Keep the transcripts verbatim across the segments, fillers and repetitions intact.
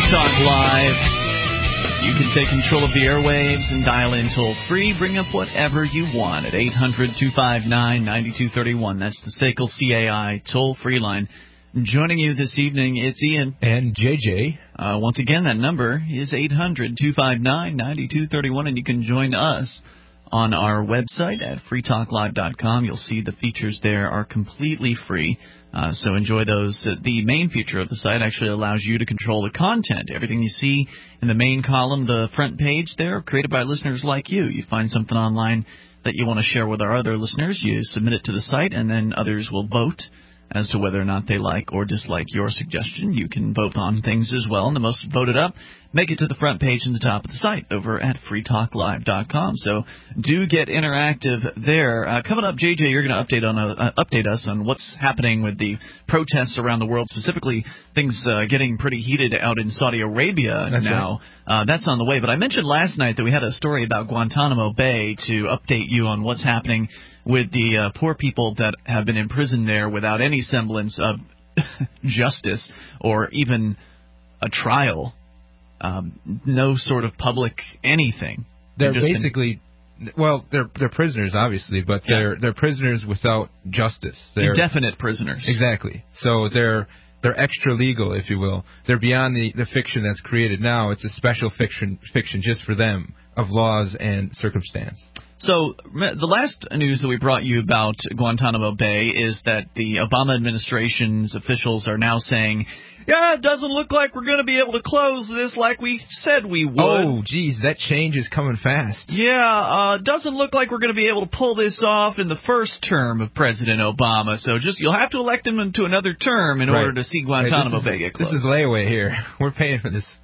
Talk Live. You can take control of the airwaves and dial in toll-free. Bring up whatever you want at eight hundred two five nine nine two three one. That's the S A C L C A I toll-free line. Joining you this evening, it's Ian. And J J. Uh, once again, that number is eight hundred two five nine nine two three one, and you can join us on our website at free talk live dot com. You'll see the features there are completely free. Uh, so enjoy those. Uh, the main feature of the site actually allows you to control the content. Everything you see in the main column, the front page there, created by listeners like you. You find something online that you want to share with our other listeners, you submit it to the site, and then others will vote as to whether or not they like or dislike your suggestion. You can vote on things as well, and the most voted up make it to the front page and the top of the site over at free talk live dot com. So do get interactive there. Uh, coming up, J J, you're going to update on uh, update us on what's happening with the protests around the world, specifically things uh, getting pretty heated out in Saudi Arabia That's now. Right. Uh, that's on the way. But I mentioned last night that we had a story about Guantanamo Bay to update you on what's happening with the uh, poor people that have been imprisoned there without any semblance of justice or even a trial. Um, no sort of public anything. They're basically, been, well, they're they're prisoners, obviously, but they're yeah. they're prisoners without justice. They're indefinite prisoners. Exactly. So they're they're extra legal, if you will. They're beyond the, the fiction that's created now. It's a special fiction fiction just for them of laws and circumstance. So the last news that we brought you about Guantanamo Bay is that the Obama administration's officials are now saying, yeah, it doesn't look like we're going to be able to close this like we said we would. Oh, geez, that change is coming fast. Yeah, uh, doesn't look like we're going to be able to pull this off in the first term of President Obama. So just you'll have to elect him into another term in right. order to see Guantanamo right, Bay get closed. This is layaway here. We're paying for this.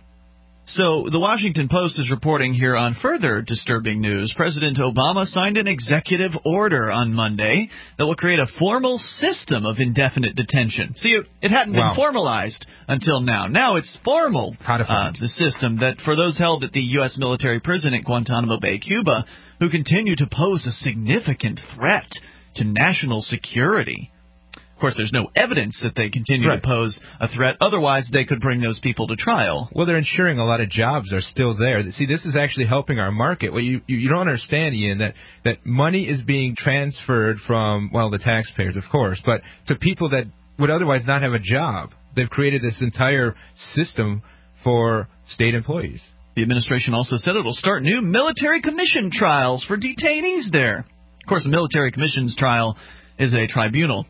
So the Washington Post is reporting here on further disturbing news. President Obama signed an executive order on Monday that will create a formal system of indefinite detention. See, it, it hadn't wow. been formalized until now. Now it's formal, uh, the system that for those held at the U S military prison at Guantanamo Bay, Cuba, who continue to pose a significant threat to national security. Of course, there's no evidence that they continue right. to pose a threat. Otherwise, they could bring those people to trial. Well, they're ensuring a lot of jobs are still there. See, this is actually helping our market. Well, you, you, you don't understand, Ian, that, that money is being transferred from, well, the taxpayers, of course, but to people that would otherwise not have a job. They've created this entire system for state employees. The administration also said it will start new military commission trials for detainees there. Of course, a military commissions trial is a tribunal.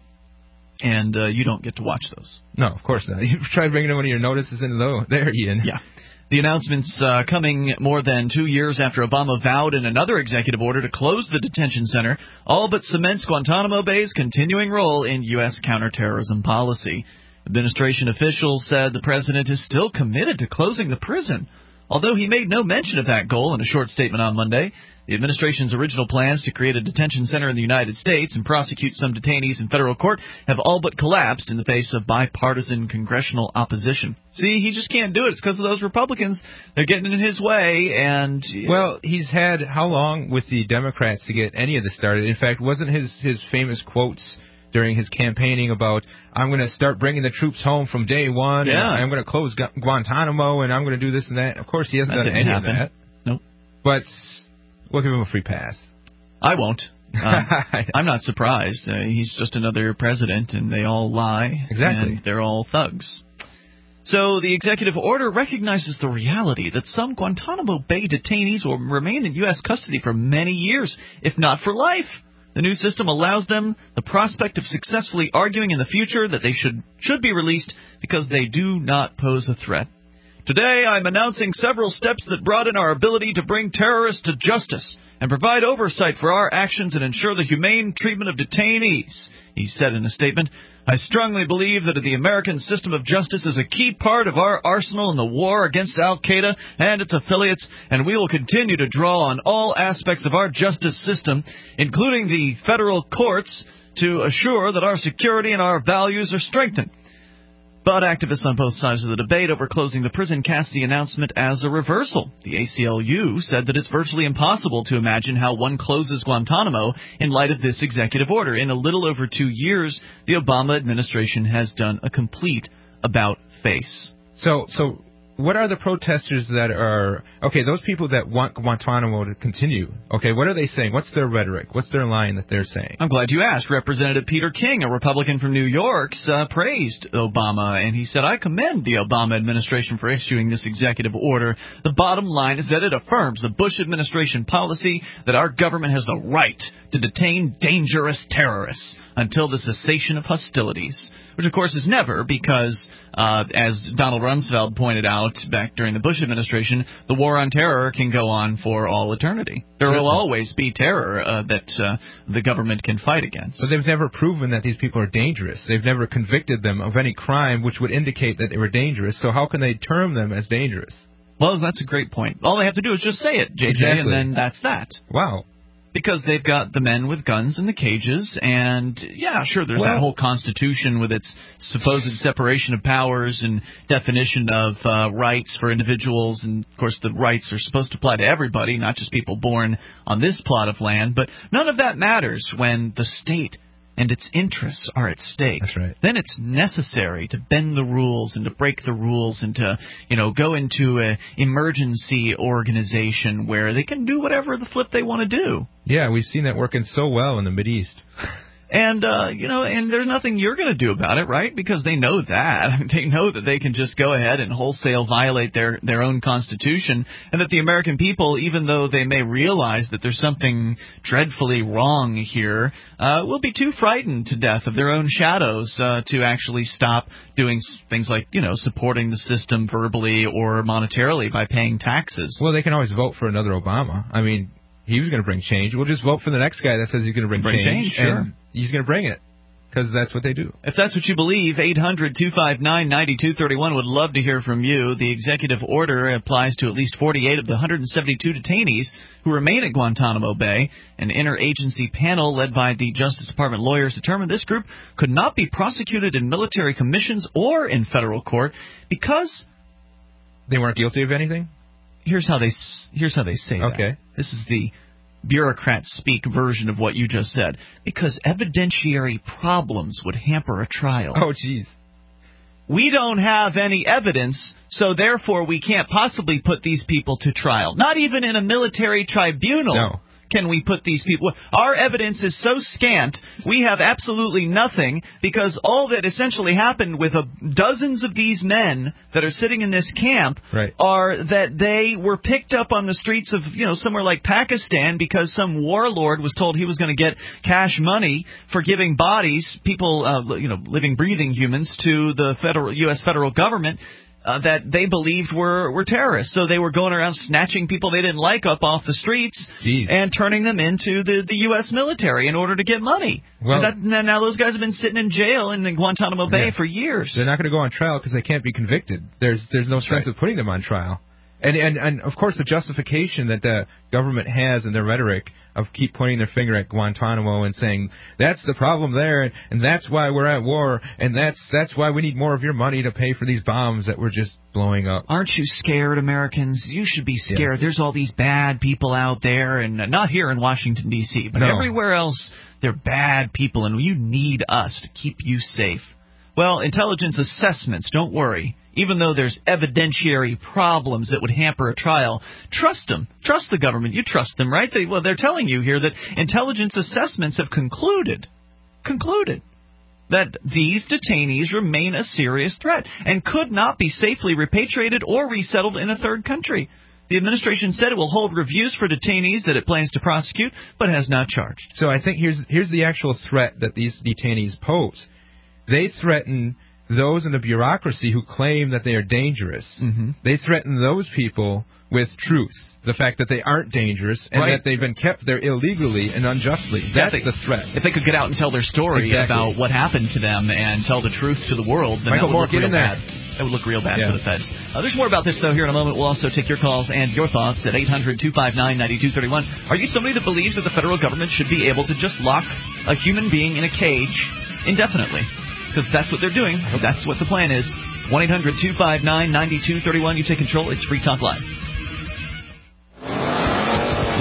And uh, you don't get to watch those. No, of course not. You've tried bringing one of your notices in low. There, Ian. Yeah. The announcement's uh, coming more than two years after Obama vowed in another executive order to close the detention center, all but cements Guantanamo Bay's continuing role in U S counterterrorism policy. Administration officials said the president is still committed to closing the prison, although he made no mention of that goal in a short statement on Monday. The administration's original plans to create a detention center in the United States and prosecute some detainees in federal court have all but collapsed in the face of bipartisan congressional opposition. See, he just can't do it. It's because of those Republicans. They're getting in his way. And well, he's had how long with the Democrats to get any of this started? In fact, wasn't his, his famous quotes during his campaigning about, I'm going to start bringing the troops home from day one, yeah. and I'm going to close Gu- Guantanamo, and I'm going to do this and that. Of course, he hasn't that done any happen. of that. Nope. But we'll give him a free pass. I won't. Um, I'm not surprised. Uh, he's just another president, and they all lie. Exactly. And they're all thugs. So the executive order recognizes the reality that some Guantanamo Bay detainees will remain in U S custody for many years, if not for life. The new system allows them the prospect of successfully arguing in the future that they should should be released because they do not pose a threat. Today, I'm announcing several steps that broaden our ability to bring terrorists to justice and provide oversight for our actions and ensure the humane treatment of detainees, he said in a statement. I strongly believe that the American system of justice is a key part of our arsenal in the war against al-Qaeda and its affiliates, and we will continue to draw on all aspects of our justice system, including the federal courts, to assure that our security and our values are strengthened. But activists on both sides of the debate over closing the prison cast the announcement as a reversal. The A C L U said that it's virtually impossible to imagine how one closes Guantanamo in light of this executive order. In a little over two years, the Obama administration has done a complete about-face. So, so what are the protesters that are, okay, those people that want Guantanamo to continue, okay, what are they saying? What's their rhetoric? What's their line that they're saying? I'm glad you asked. Representative Peter King, a Republican from New York, uh, praised Obama, and he said, I commend the Obama administration for issuing this executive order. The bottom line is that it affirms the Bush administration policy that our government has the right to detain dangerous terrorists until the cessation of hostilities, which, of course, is never because, uh, as Donald Rumsfeld pointed out back during the Bush administration, the war on terror can go on for all eternity. There will always be terror uh, that uh, the government can fight against. But they've never proven that these people are dangerous. They've never convicted them of any crime which would indicate that they were dangerous. So how can they term them as dangerous? Well, that's a great point. All they have to do is just say it, J J, exactly. And then that's that. Wow. Because they've got the men with guns in the cages, and, yeah, sure, there's well, that whole Constitution with its supposed separation of powers and definition of uh, rights for individuals, and, of course, the rights are supposed to apply to everybody, not just people born on this plot of land, but none of that matters when the state and its interests are at stake. That's right. Then it's necessary to bend the rules and to break the rules and to, you know, go into an emergency organization where they can do whatever the flip they want to do. Yeah, we've seen that working so well in the Mideast. And, uh, you know, and there's nothing you're going to do about it, right? Because they know that. They know that they can just go ahead and wholesale violate their, their own Constitution, and that the American people, even though they may realize that there's something dreadfully wrong here, uh, will be too frightened to death of their own shadows uh, to actually stop doing things like, you know, supporting the system verbally or monetarily by paying taxes. Well, they can always vote for another Obama. I mean, he was going to bring change. We'll just vote for the next guy that says he's going to bring, bring change. change sure. And he's going to bring it, because that's what they do. If that's what you believe, eight hundred two five nine nine two three one would love to hear from you. The executive order applies to at least forty-eight of the one hundred seventy-two detainees who remain at Guantanamo Bay. An interagency panel led by the Justice Department lawyers determined this group could not be prosecuted in military commissions or in federal court because they weren't guilty of anything? Here's how they here's how they say that. Okay. This is the bureaucrat speak version of what you just said. Because evidentiary problems would hamper a trial. Oh, jeez. We don't have any evidence, so therefore we can't possibly put these people to trial. Not even in a military tribunal. No. Can we put these people? Our evidence is so scant, we have absolutely nothing, because all that essentially happened with a, dozens of these men that are sitting in this camp right. are that they were picked up on the streets of, you know, somewhere like Pakistan because some warlord was told he was going to get cash money for giving bodies, people, uh, you know, living, breathing humans, to the federal U S federal government. Uh, that they believed were, were terrorists. So they were going around snatching people they didn't like up off the streets Jeez. and turning them into the, the U S military in order to get money. Well, and that, and now those guys have been sitting in jail in the Guantanamo Bay yeah. for years. They're not going to go on trial because they can't be convicted. There's there's no That's sense right. of putting them on trial. And, and, and, of course, the justification that the government has in their rhetoric of keep pointing their finger at Guantanamo and saying, that's the problem there, and, and that's why we're at war, and that's that's why we need more of your money to pay for these bombs that we're just blowing up. Aren't you scared, Americans? You should be scared. Yes. There's all these bad people out there, and not here in Washington, D C, but no. everywhere else, they're bad people, and you need us to keep you safe. Well, intelligence assessments, don't worry. Even though there's evidentiary problems that would hamper a trial, trust them. Trust the government. You trust them, right? They, well, they're telling you here that intelligence assessments have concluded, concluded that these detainees remain a serious threat and could not be safely repatriated or resettled in a third country. The administration said it will hold reviews for detainees that it plans to prosecute, but has not charged. So I think here's here's the actual threat that these detainees pose. They threaten those in the bureaucracy who claim that they are dangerous. Mm-hmm. They threaten those people with truth, the fact that they aren't dangerous and right. that they've been kept there illegally and unjustly. That's yeah, they, the threat. If they could get out and tell their story exactly. about what happened to them and tell the truth to the world, then Michael that would Moore, look get real in there. bad. That would look real bad yeah. for the feds. Uh, there's more about this, though, here in a moment. We'll also take your calls and your thoughts at eight hundred two five nine nine two three one. Are you somebody that believes that the federal government should be able to just lock a human being in a cage indefinitely? Because that's what they're doing. That's what the plan is. one eight hundred two five nine nine two three one. You take control. It's Free Talk Live.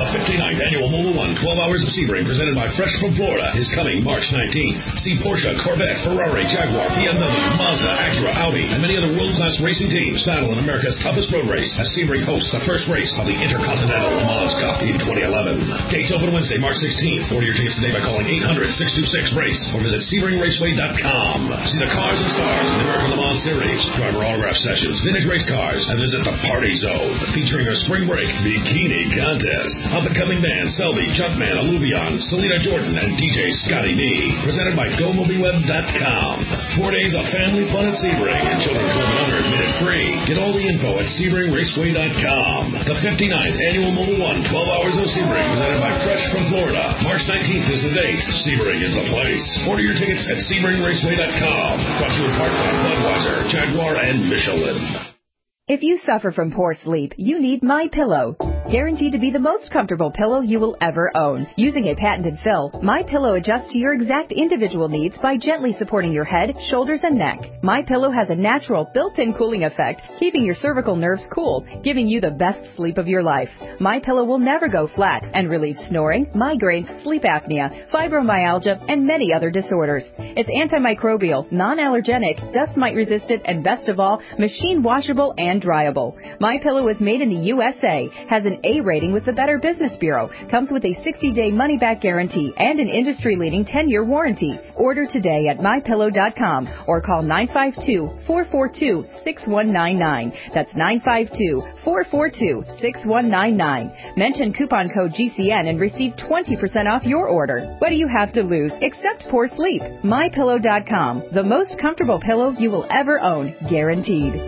The fifty-ninth Annual Mobil One twelve Hours of Sebring, presented by Fresh from Florida, is coming March nineteenth. See Porsche, Corvette, Ferrari, Jaguar, B M W, Mazda, Acura, Audi, and many other world-class racing teams battle in America's toughest road race as Sebring hosts the first race of the Intercontinental Le Mans Cup in twenty eleven. Gates open Wednesday, March sixteenth. Order your tickets today by calling eight hundred, six two six, RACE or visit Sebring Raceway dot com. See the cars and stars in the American Le Mans Series, driver autograph sessions, vintage race cars, and visit the Party Zone, featuring a spring break bikini contest. Up-and-coming bands Selby, Junkman, Alluvion, Selena Jordan, and D J Scotty B. Presented by Go Movie Web dot com. Four days of family fun at Sebring, and children twelve and under admitted free. Get all the info at Sebring Raceway dot com. The fifty-ninth Annual Mobil One twelve Hours of Sebring, presented by Fresh from Florida. March nineteenth is the date. Sebring is the place. Order your tickets at Sebring Raceway dot com. Brought to you in part by Budweiser, Jaguar, and Michelin. If you suffer from poor sleep, you need MyPillow. Guaranteed to be the most comfortable pillow you will ever own. Using a patented fill, MyPillow adjusts to your exact individual needs by gently supporting your head, shoulders, and neck. MyPillow has a natural built-in cooling effect, keeping your cervical nerves cool, giving you the best sleep of your life. MyPillow will never go flat and relieves snoring, migraines, sleep apnea, fibromyalgia, and many other disorders. It's antimicrobial, non-allergenic, dust mite resistant, and best of all, machine washable and dryable. MyPillow is made in the U S A, has an A rating with the Better Business Bureau, comes with a sixty-day money-back guarantee and an industry-leading ten-year warranty. Order today at My Pillow dot com or call nine five two, four four two, six one nine nine. That's nine five two, four four two, six one nine nine. Mention coupon code G C N and receive twenty percent off your order. What do you have to lose except poor sleep? My Pillow dot com, the most comfortable pillow you will ever own, guaranteed.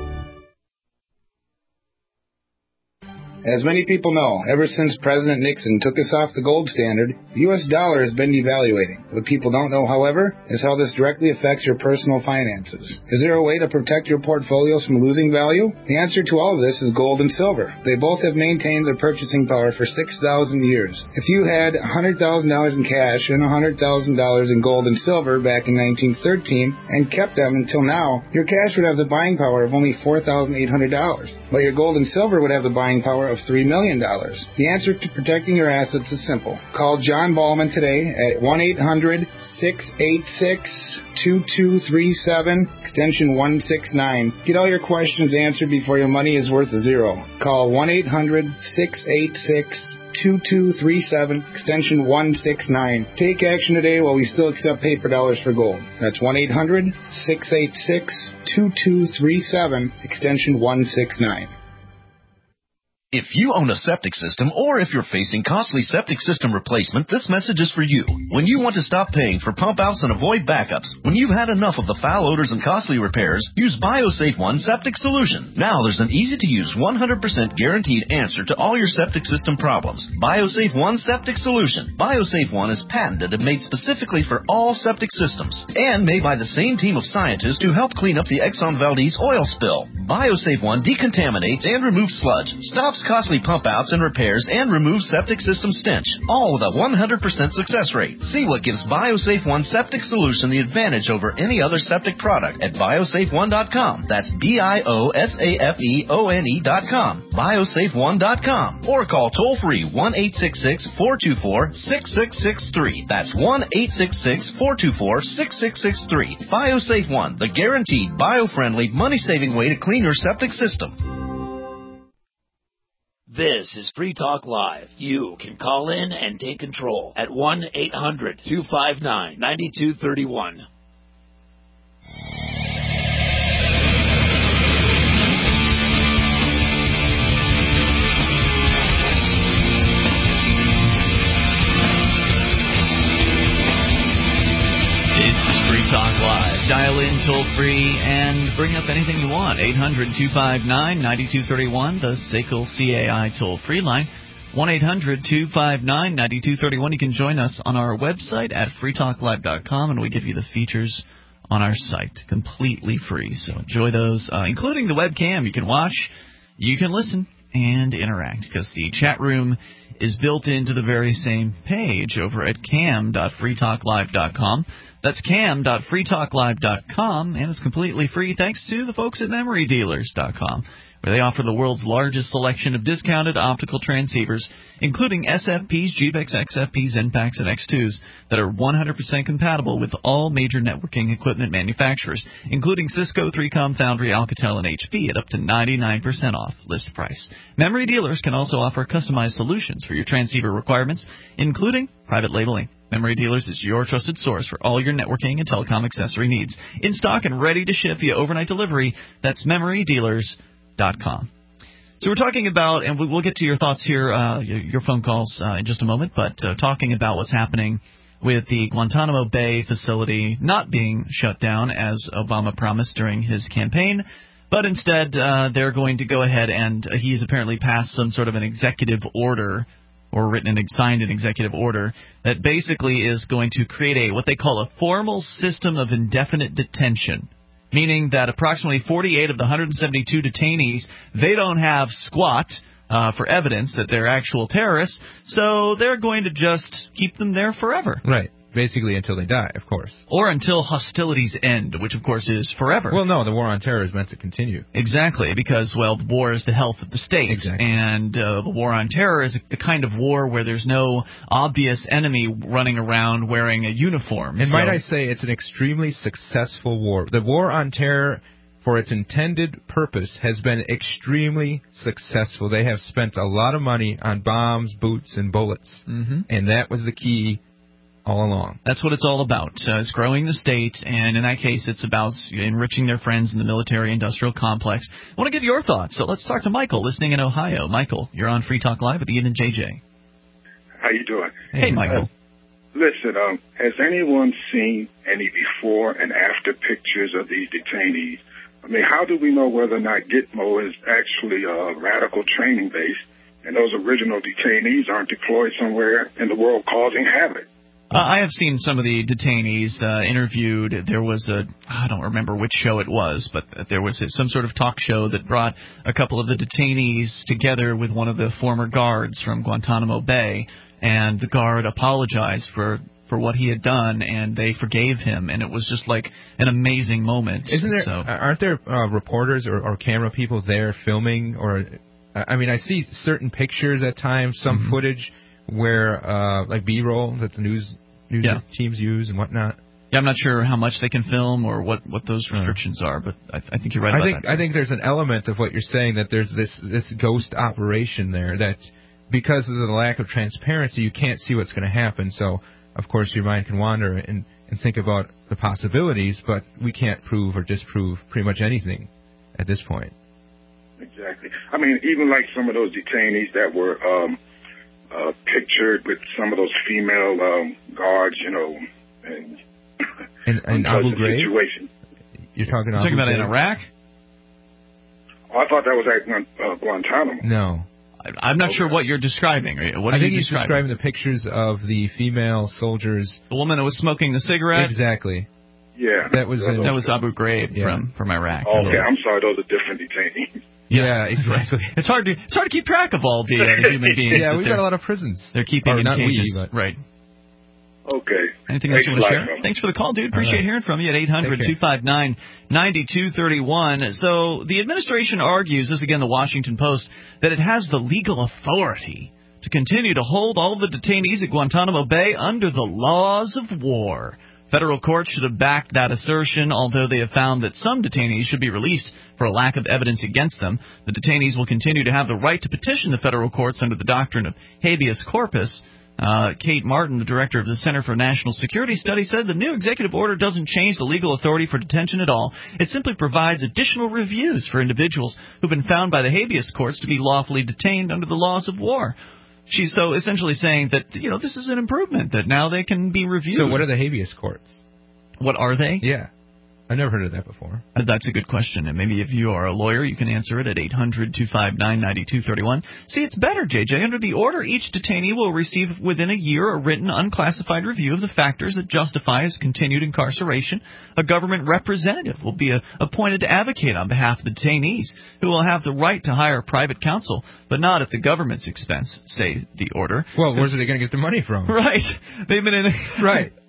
As many people know, ever since President Nixon took us off the gold standard, the U S dollar has been devaluating. What people don't know, however, is how this directly affects your personal finances. Is there a way to protect your portfolios from losing value? The answer to all of this is gold and silver. They both have maintained their purchasing power for six thousand years. If you had one hundred thousand dollars in cash and one hundred thousand dollars in gold and silver back in nineteen thirteen and kept them until now, your cash would have the buying power of only four thousand eight hundred dollars, but your gold and silver would have the buying power of three million dollars. The answer to protecting your assets is simple. Call John Ballman today at one eight hundred, six eight six, two two three seven, extension one six nine. Get all your questions answered before your money is worth a zero. Call one eight hundred, six eight six, two two three seven, extension one six nine. Take action today while we still accept paper dollars for gold. That's one eight hundred, six eight six, two two three seven, extension one six nine. If you own a septic system, or if you're facing costly septic system replacement, this message is for you. When you want to stop paying for pump outs and avoid backups, when you've had enough of the foul odors and costly repairs, use BioSafe One Septic Solution. Now there's an easy-to-use, one hundred percent guaranteed answer to all your septic system problems. BioSafe One Septic Solution. BioSafe One is patented and made specifically for all septic systems, and made by the same team of scientists who helped clean up the Exxon Valdez oil spill. BioSafe One decontaminates and removes sludge, stops costly pump outs and repairs, and removes septic system stench, all with a one hundred percent success rate. See what gives BioSafe One Septic Solution the advantage over any other septic product at biosafe one dot com. That's B I O S A F E O N E dot com. biosafe one dot com. Or call toll-free one eight six six, four two four, six six six three. That's one eight six six, four two four, six six six three. BioSafe One, the guaranteed, bio-friendly, money-saving way to clean your septic system. This is Free Talk Live. You can call in and take control at one eight hundred, two five nine, nine two three one. Talk Live. Dial in toll free and bring up anything you want. eight hundred, two five nine, nine two three one, the S A C L C A I toll free line. one eight hundred, two five nine, nine two three one. You can join us on our website at free talk live dot com, and we give you the features on our site completely free. So enjoy those, uh, including the webcam. You can watch, you can listen, and interact, because the chat room is built into the very same page over at cam dot free talk live dot com. That's cam dot free talk live dot com, and it's completely free thanks to the folks at memory dealers dot com. where they offer the world's largest selection of discounted optical transceivers, including S F Ps, G B E X, X F Ps, N PACs, and X twos that are one hundred percent compatible with all major networking equipment manufacturers, including Cisco, three com, Foundry, Alcatel, and H P at up to ninety-nine percent off list price. Memory dealers can also offer customized solutions for your transceiver requirements, including private labeling. Memory Dealers is your trusted source for all your networking and telecom accessory needs. In stock and ready to ship via overnight delivery. That's memory dealers dot com. So we're talking about, and we'll get to your thoughts here, uh, your phone calls uh, in just a moment, but uh, talking about what's happening with the Guantanamo Bay facility not being shut down as Obama promised during his campaign, but instead uh, they're going to go ahead and uh, he's apparently passed some sort of an executive order or written and signed an executive order that basically is going to create a what they call a formal system of indefinite detention, meaning that approximately forty-eight of the one hundred seventy-two detainees, they don't have squat uh, for evidence that they're actual terrorists, so they're going to just keep them there forever. Right. Basically until they die, of course. Or until hostilities end, which, of course, is forever. Well, no, the war on terror is meant to continue. Exactly, because, well, the war is the health of the state. Exactly. And uh, the war on terror is the kind of war where there's no obvious enemy running around wearing a uniform. And so, might I say, it's an extremely successful war. The war on terror, for its intended purpose, has been extremely successful. They have spent a lot of money on bombs, boots, and bullets. Mm-hmm. And that was the key all along. That's what it's all about. Uh, it's growing the state, and in that case, it's about enriching their friends in the military-industrial complex. I want to get your thoughts, so let's talk to Michael, listening in Ohio. Michael, you're on Free Talk Live with Ian and J J. How you doing? Hey, Michael. Uh, listen, um, has anyone seen any before and after pictures of these detainees? I mean, how do we know whether or not Gitmo is actually a radical training base and those original detainees aren't deployed somewhere in the world causing havoc? Uh, I have seen some of the detainees uh, interviewed. There was a, I don't remember which show it was, but there was some sort of talk show that brought a couple of the detainees together with one of the former guards from Guantanamo Bay, and the guard apologized for, for what he had done, and they forgave him, and it was just like an amazing moment. Isn't there? So, aren't there uh, reporters or, or camera people there filming? Or, I mean, I see certain pictures at times, some mm-hmm. footage where, uh, like B-roll that the news news yeah. teams use and whatnot. Yeah, I'm not sure how much they can film or what, what those restrictions are, but I, I think you're right I about think, that. So. I think there's an element of what you're saying, that there's this, this ghost operation there, that because of the lack of transparency, you can't see what's going to happen. So, of course, your mind can wander and, and think about the possibilities, but we can't prove or disprove pretty much anything at this point. Exactly. I mean, even like some of those detainees that were um, uh, pictured with some of those female um, guards, you know, and, and, and Abu Ghraib? Situation. You're talking, You're talking about in Iraq? Oh, I thought that was at uh, Guantanamo. No. I, I'm not okay. sure what you're describing. What are I think you he's describing? describing the pictures of the female soldiers. The woman that was smoking the cigarette? Exactly. Yeah. That was in, that was Abu Ghraib yeah. from, from Iraq. Oh, okay, I'm sorry. Those are different detainees. Yeah, yeah, exactly. It's hard to it's hard to keep track of all the, uh, the human beings. Yeah, we've got a lot of prisons. They're keeping or in not cages. We, but. Right. Okay. Anything else Thanks you want to share? From. Thanks for the call, dude. Appreciate right. hearing from you at eight hundred, two five nine, nine two three one. So the administration argues, this again the Washington Post, that it has the legal authority to continue to hold all the detainees at Guantanamo Bay under the laws of war. Federal courts should have backed that assertion, although they have found that some detainees should be released for a lack of evidence against them. The detainees will continue to have the right to petition the federal courts under the doctrine of habeas corpus. Uh, Kate Martin, the director of the Center for National Security Studies, said the new executive order doesn't change the legal authority for detention at all. It simply provides additional reviews for individuals who've been found by the habeas courts to be lawfully detained under the laws of war. She's so essentially saying that, you know, this is an improvement, that now they can be reviewed. So what are the habeas courts? What are they? Yeah. I've never heard of that before. Uh, that's a good question, and maybe if you are a lawyer, you can answer it at eight hundred, two five nine, nine two three one. See, it's better, J J. Under the order, each detainee will receive within a year a written, unclassified review of the factors that justify his continued incarceration. A government representative will be a, appointed to advocate on behalf of the detainees, who will have the right to hire private counsel, but not at the government's expense, say the order. Well, where's they going to get the money from? Right. They've been in. Right.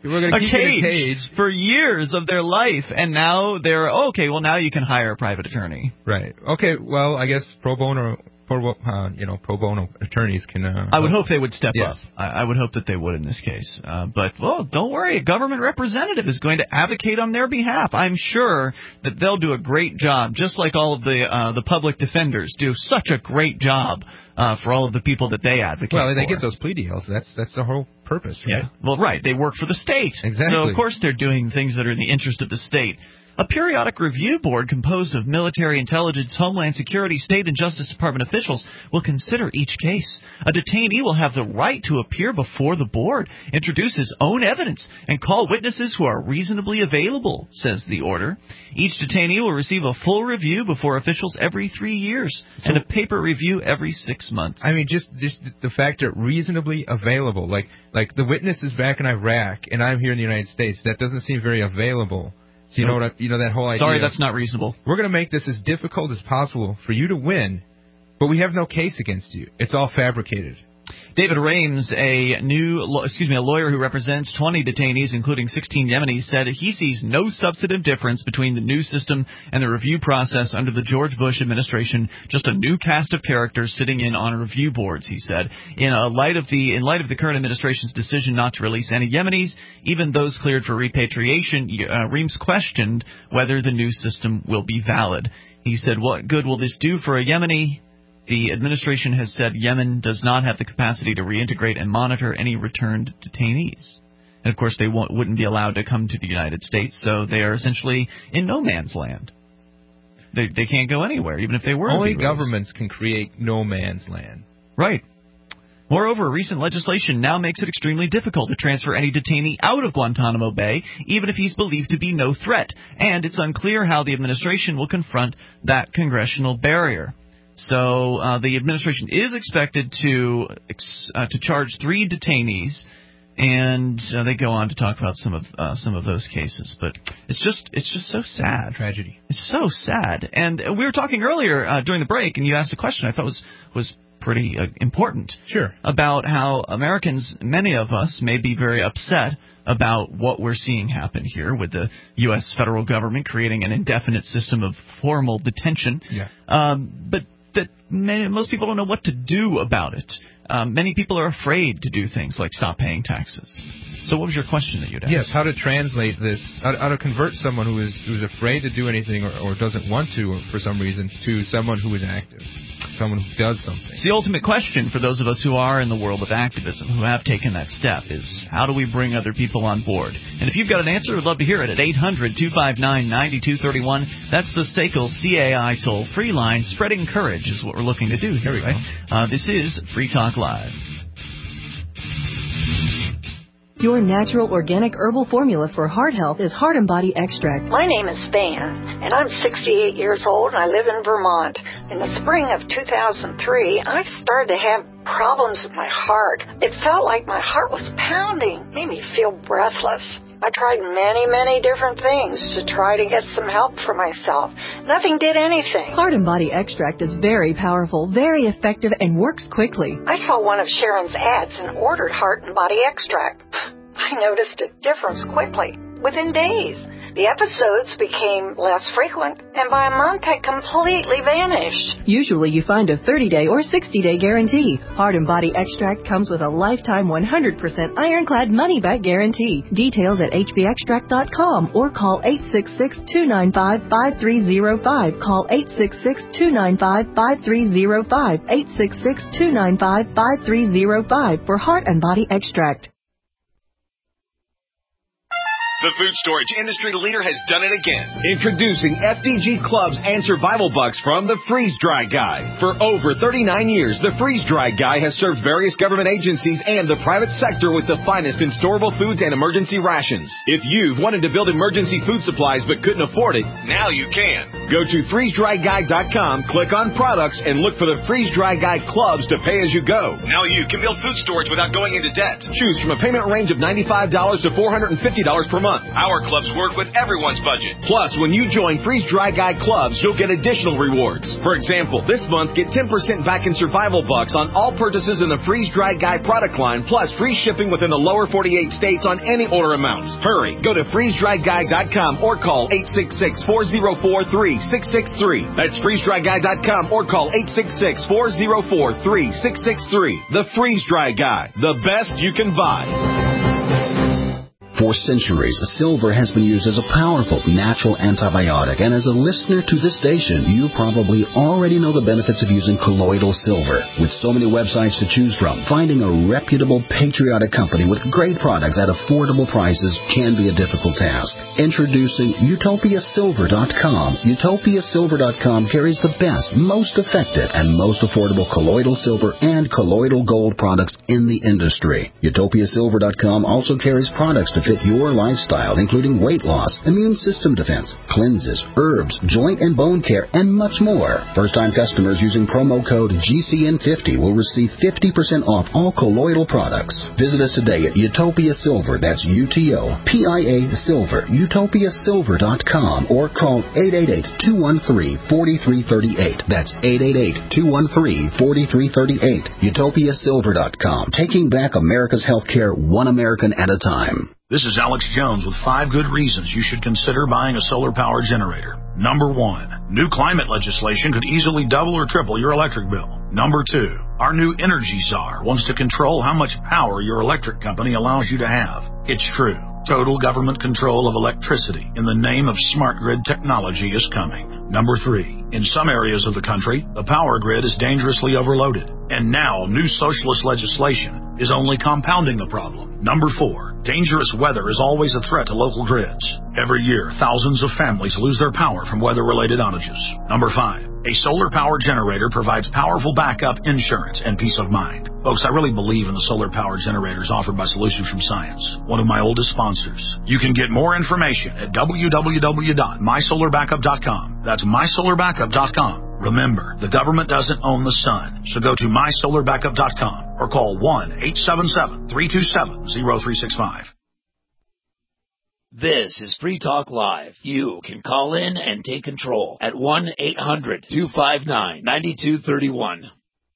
We're going to keep cage, in a cage for years of their life, and now they're oh, okay. Well, now you can hire a private attorney. Right. Okay. Well, I guess pro bono, pro, uh, you know, pro bono attorneys can. Uh, I would hope they would step yes. up. I, I would hope that they would in this case. Uh, but well, don't worry. A government representative is going to advocate on their behalf. I'm sure that they'll do a great job, just like all of the uh, the public defenders do such a great job. Uh, for all of the people that they advocate well, for. Well, they get those plea deals. That's that's the whole purpose, right? Yeah. Well, right. They work for the state. Exactly. So, of course, they're doing things that are in the interest of the state. A periodic review board composed of military intelligence, Homeland Security, State, and Justice Department officials will consider each case. A detainee will have the right to appear before the board, introduce his own evidence, and call witnesses who are reasonably available, says the order. Each detainee will receive a full review before officials every three years so, and a paper review every six months. I mean, just, just the fact that reasonably available, like like the witness is back in Iraq and I'm here in the United States, that doesn't seem very available. So you know what? You know that whole idea. Sorry, that's not reasonable. We're going to make this as difficult as possible for you to win, but we have no case against you. It's all fabricated. David Rames, a new, excuse me, a lawyer who represents twenty detainees, including sixteen Yemenis, said he sees no substantive difference between the new system and the review process under the George Bush administration. Just a new cast of characters sitting in on review boards, he said. In a light of the in light of the current administration's decision not to release any Yemenis, even those cleared for repatriation, uh, Reams questioned whether the new system will be valid. He said, "What good will this do for a Yemeni? The administration has said Yemen does not have the capacity to reintegrate and monitor any returned detainees." And, of course, they won't, wouldn't be allowed to come to the United States, so they are essentially in no man's land. They they can't go anywhere, even if they were. Only governments can create no man's land. Right. Moreover, recent legislation now makes it extremely difficult to transfer any detainee out of Guantanamo Bay, even if he's believed to be no threat. And it's unclear how the administration will confront that congressional barrier. So uh, the administration is expected to uh, to charge three detainees, and uh, they go on to talk about some of uh, some of those cases. But it's just it's just so sad. Tragedy. It's so sad. And we were talking earlier uh, during the break, and you asked a question I thought was was pretty uh, important. Sure. About how Americans, many of us, may be very upset about what we're seeing happen here with the U S federal government creating an indefinite system of formal detention. Yeah. Um, but that many, most people don't know what to do about it. Um, many people are afraid to do things like stop paying taxes. So what was your question that you'd ask? Yes, how to translate this, how, how to convert someone who is who's afraid to do anything or, or doesn't want to for some reason to someone who is active, someone who does something. It's the ultimate question for those of us who are in the world of activism, who have taken that step, is how do we bring other people on board? And if you've got an answer, we'd love to hear it at eight hundred two five nine nine two three one. That's the S A C L C A I toll-free line. Spreading courage is what we're looking to do here, right? Uh, this is Free Talk Live. Your natural organic herbal formula for heart health is Heart and Body Extract. My name is Van, and I'm sixty-eight years old, and I live in Vermont. In the spring of two thousand three, I started to have problems with my heart. It felt like my heart was pounding, made me feel breathless. I tried many, many different things to try to get some help for myself. Nothing did anything. Heart and Body Extract is very powerful, very effective, and works quickly. I saw one of Sharon's ads and ordered Heart and Body Extract. I noticed a difference quickly, within days. The episodes became less frequent, and by a month had completely vanished. Usually you find a thirty-day or sixty-day guarantee. Heart and Body Extract comes with a lifetime one hundred percent ironclad money-back guarantee. Details at h b extract dot com or call eight six six, two nine five, five three zero five. Call eight six six, two nine five, five three zero five. eight six six, two nine five, five three zero five for Heart and Body Extract. The food storage industry leader has done it again. Introducing F D G Clubs and Survival Bucks from the Freeze Dry Guy. For over thirty-nine years, the Freeze Dry Guy has served various government agencies and the private sector with the finest in storable foods and emergency rations. If you've wanted to build emergency food supplies but couldn't afford it, now you can. Go to freeze dry guy dot com, click on products, and look for the Freeze Dry Guy Clubs to pay as you go. Now you can build food storage without going into debt. Choose from a payment range of ninety-five dollars to four hundred fifty dollars per month. month. Our clubs work with everyone's budget. Plus, when you join Freeze Dry Guy clubs, you'll get additional rewards. For example, this month, get ten percent back in survival bucks on all purchases in the Freeze Dry Guy product line, plus free shipping within the lower forty-eight states on any order amount. Hurry, go to freeze dry guy dot com or call eight six six, four oh four, three six six three. That's freeze dry guy dot com or call eight six six, four oh four, three six six three. The Freeze Dry Guy, the best you can buy. For centuries, silver has been used as a powerful natural antibiotic, and as a listener to this station, you probably already know the benefits of using colloidal silver. With so many websites to choose from, finding a reputable, patriotic company with great products at affordable prices can be a difficult task. Introducing Utopia Silver dot com. Utopia Silver dot com carries the best, most effective, and most affordable colloidal silver and colloidal gold products in the industry. Utopia Silver dot com also carries products to fit your lifestyle, including weight loss, immune system defense, cleanses, herbs, joint and bone care, and much more. First-time customers using promo code G C N fifty will receive fifty percent off all colloidal products. Visit us today at Utopia Silver, that's U T O P I A Silver, Utopia Silver dot com, or call eight eight eight, two one three, four three three eight. That's eight eight eight, two one three, four three three eight. Utopia Silver dot com, taking back America's healthcare one American at a time. This is Alex Jones with five good reasons you should consider buying a solar power generator. Number one, new climate legislation could easily double or triple your electric bill. Number two, our new energy czar wants to control how much power your electric company allows you to have. It's true. Total government control of electricity in the name of smart grid technology is coming. Number three, in some areas of the country, the power grid is dangerously overloaded. And now, new socialist legislation is only compounding the problem. Number four, dangerous weather is always a threat to local grids. Every year, thousands of families lose their power from weather-related outages. Number five, a solar power generator provides powerful backup, insurance, and peace of mind. Folks, I really believe in the solar power generators offered by Solutions from Science, one of my oldest sponsors. You can get more information at w w w dot my solar backup dot com. That's my solar backup dot com. Remember, the government doesn't own the sun, so go to my solar backup dot com or call one eight seven seven, three two seven, zero three six five. This is Free Talk Live. You can call in and take control at one eight hundred, two five nine, nine two three one.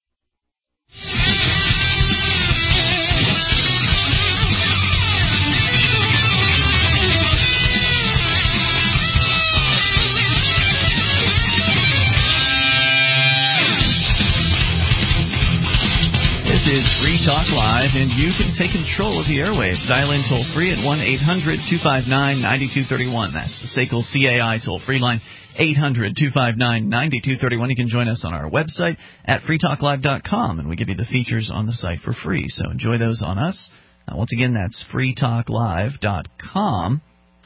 This is Free Talk Live, and you can take control of the airwaves. Dial in toll-free at one eight hundred, two five nine, nine two three one. That's the S A C L C A I toll-free line, eight hundred, two five nine, nine two three one. You can join us on our website at free talk live dot com, and we give you the features on the site for free. So enjoy those on us. Uh, once again, that's free talk live dot com.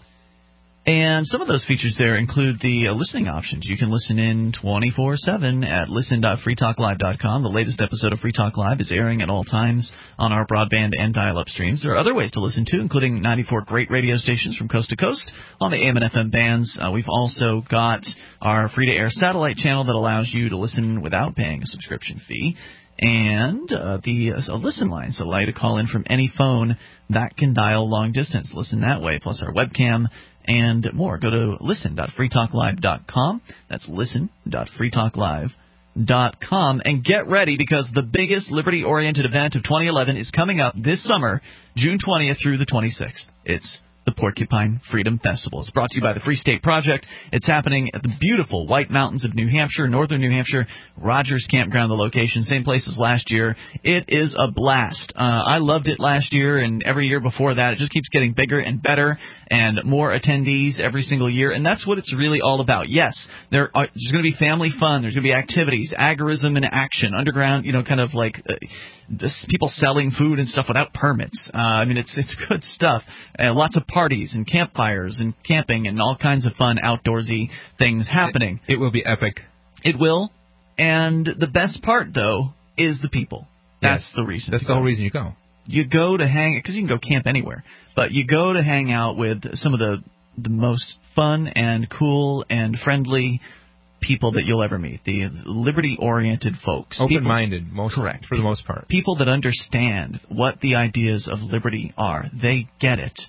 And some of those features there include the uh, listening options. You can listen in twenty-four seven at listen dot free talk live dot com. The latest episode of Free Talk Live is airing at all times on our broadband and dial-up streams. There are other ways to listen to, including ninety-four great radio stations from coast to coast on the A M and F M bands. Uh, we've also got our free-to-air satellite channel that allows you to listen without paying a subscription fee. And uh, the uh, listen line, so allow you to call in from any phone that can dial long distance. Listen that way, plus our webcam and more. Go to listen dot free talk live dot com. That's listen dot free talk live dot com. And get ready, because the biggest liberty-oriented event of twenty eleven is coming up this summer, June twentieth through the twenty-sixth. It's the Porcupine Freedom Festival. It's brought to you by the Free State Project. It's happening at the beautiful White Mountains of New Hampshire, northern New Hampshire. Rogers Campground, the location, same place as last year. It is a blast. Uh, I loved it last year, and every year before that. It just keeps getting bigger and better, and more attendees every single year, and that's what it's really all about. Yes, there are, there's going to be family fun. There's going to be activities, agorism in action, underground, you know, kind of like uh, this, people selling food and stuff without permits. Uh, I mean, it's it's good stuff. Uh, lots of parties and campfires and camping and all kinds of fun outdoorsy things happening. It, it will be epic. It will. And the best part, though, is the people. That's yes, the reason. That's the whole reason you go. You go to hang, because you can go camp anywhere, but you go to hang out with some of the the most fun and cool and friendly people that you'll ever meet, the liberty-oriented folks. Open-minded, most, correct. For the most part. People that understand what the ideas of liberty are. They get it.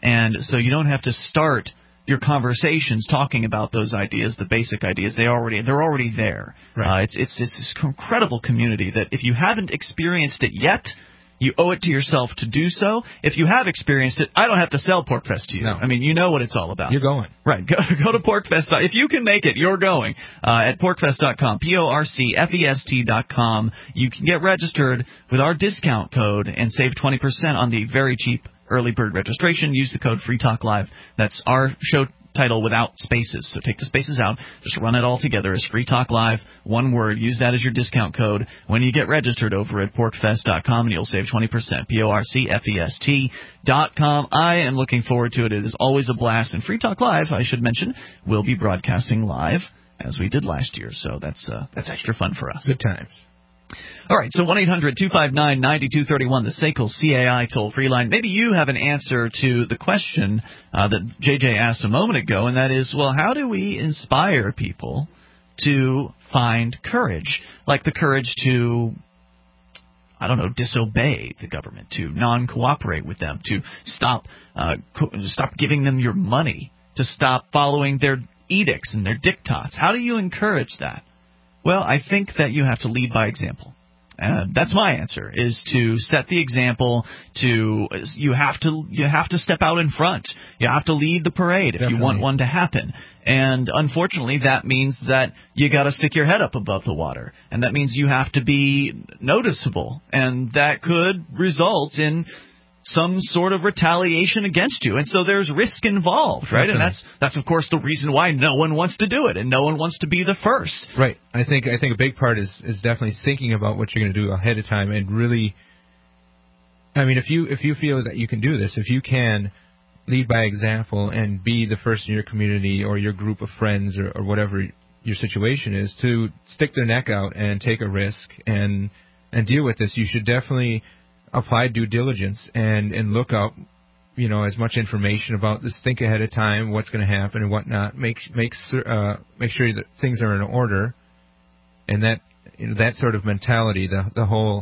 And so you don't have to start your conversations talking about those ideas, the basic ideas. They already they're already there. Right. Uh, it's it's it's this incredible community that if you haven't experienced it yet, you owe it to yourself to do so. If you have experienced it, I don't have to sell PorcFest to you. No. I mean, you know what it's all about. You're going. Right. Go, go to PorcFest. If you can make it, you're going uh, at porcfest dot com, P O R C F E S T dot com. You can get registered with our discount code and save twenty percent on the very cheap early bird registration. Use the code FreeTalkLive. That's our show title without spaces. So take the spaces out. Just run it all together as Free Talk Live. One word. Use that as your discount code when you get registered over at porcfest dot com, and you'll save twenty percent. P O R C F E S T dot com. I am looking forward to it. It is always a blast. And Free Talk Live, I should mention, will be broadcasting live as we did last year. So that's uh, that's extra fun for us. Good times. All right, so one eight hundred two five nine nine two three one, the S A C L C A I toll-free line. Maybe you have an answer to the question uh, that J J asked a moment ago, and that is, well, how do we inspire people to find courage, like the courage to, I don't know, disobey the government, to non-cooperate with them, to stop uh, co- stop giving them your money, to stop following their edicts and their diktats? How do you encourage that? Well, I think that you have to lead by example. Uh, that's my answer, is to set the example. To you have to you have to step out in front. You have to lead the parade if Definitely. you want one to happen. And unfortunately, that means that you got to stick your head up above the water, and that means you have to be noticeable, and that could result in some sort of retaliation against you. And so there's risk involved, right? Definitely. And that's that's of course the reason why no one wants to do it, and no one wants to be the first. Right. I think I think a big part is is definitely thinking about what you're going to do ahead of time, and really, I mean, if you if you feel that you can do this, if you can lead by example and be the first in your community or your group of friends or, or whatever your situation is, to stick their neck out and take a risk and and deal with this, you should definitely apply due diligence and, and look up, you know, as much information about this. Think ahead of time what's going to happen and whatnot. Make make uh, make sure that things are in order, and that you know, that sort of mentality, the the whole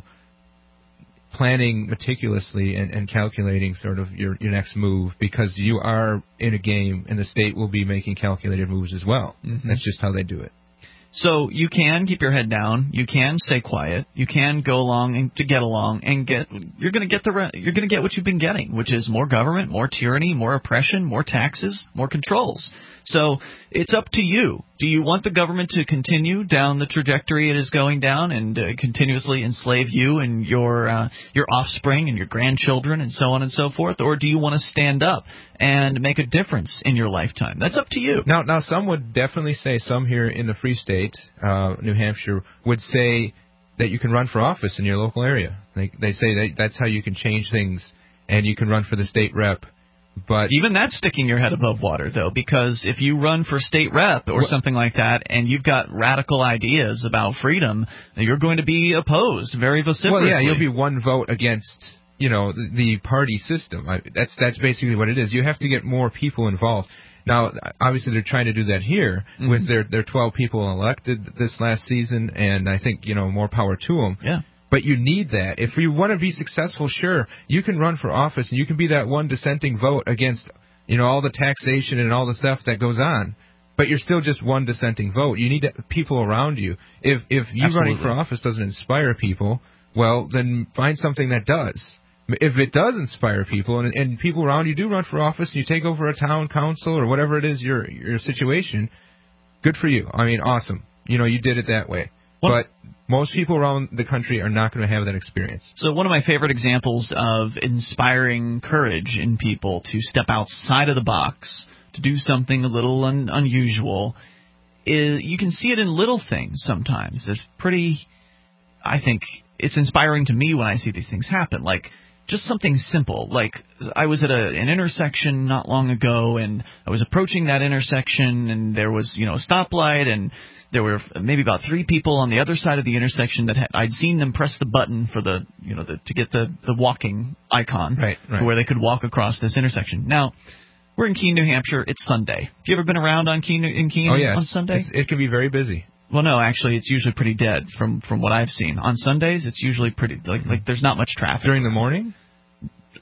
planning meticulously and, and calculating sort of your your next move, because you are in a game and the state will be making calculated moves as well. Mm-hmm. That's just how they do it. So you can keep your head down. You can stay quiet. You can go along and to get along and get. You're going to get the. Re, you're going to get what you've been getting, which is more government, more tyranny, more oppression, more taxes, more controls. So it's up to you. Do you want the government to continue down the trajectory it is going down and uh, continuously enslave you and your uh, your offspring and your grandchildren and so on and so forth, or do you want to stand up and make a difference in your lifetime? That's up to you. Now, now some would definitely say, some here in the Free State, uh, New Hampshire, would say that you can run for office in your local area. They, they say that that's how you can change things, and you can run for the state rep. But even that's sticking your head above water, though, because if you run for state rep or well, something like that, and you've got radical ideas about freedom, you're going to be opposed very vociferously. Well, yeah, you'll be one vote against, you know, the, the party system. I, that's that's basically what it is. You have to get more people involved. Now, obviously, they're trying to do that here mm-hmm. with their their twelve people elected this last season, and I think, you know, more power to them. Yeah. But you need that. If you want to be successful, sure, you can run for office and you can be that one dissenting vote against, you know, all the taxation and all the stuff that goes on. But you're still just one dissenting vote. You need people around you. If if you Absolutely. running for office doesn't inspire people, well, then find something that does. If it does inspire people, and, and people around you do run for office, and you take over a town council or whatever it is your your situation, good for you. I mean, awesome. You know, you did it that way. But most people around the country are not going to have that experience. So one of my favorite examples of inspiring courage in people to step outside of the box, to do something a little un- unusual, is you can see it in little things sometimes. It's pretty, I think, it's inspiring to me when I see these things happen. Like, just something simple. Like, I was at a, an intersection not long ago, and I was approaching that intersection, and there was, you know, a stoplight, and there were maybe about three people on the other side of the intersection that had, I'd seen them press the button for the, you know, the, to get the, the walking icon, right, right. where they could walk across this intersection. Now, we're in Keene, New Hampshire. It's Sunday. Have you ever been around on Keene, in Keene oh, yes. on Sunday? It's, it can be very busy. Well, no, actually, it's usually pretty dead from, from what I've seen. On Sundays, it's usually pretty, like, mm-hmm. like there's not much traffic. During the morning?